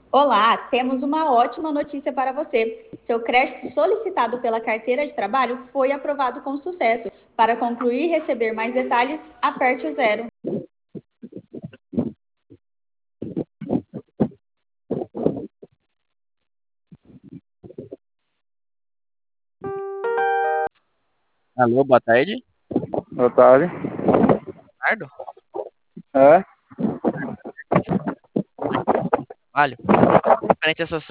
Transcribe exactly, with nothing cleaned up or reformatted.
Olá, temos uma ótima notícia para você. Seu crédito solicitado pela carteira de trabalho foi aprovado com sucesso. Para concluir e receber mais detalhes, aperte o zero. Alô, boa tarde. Boa tarde. Leonardo? É? Trabalho. Referente à sua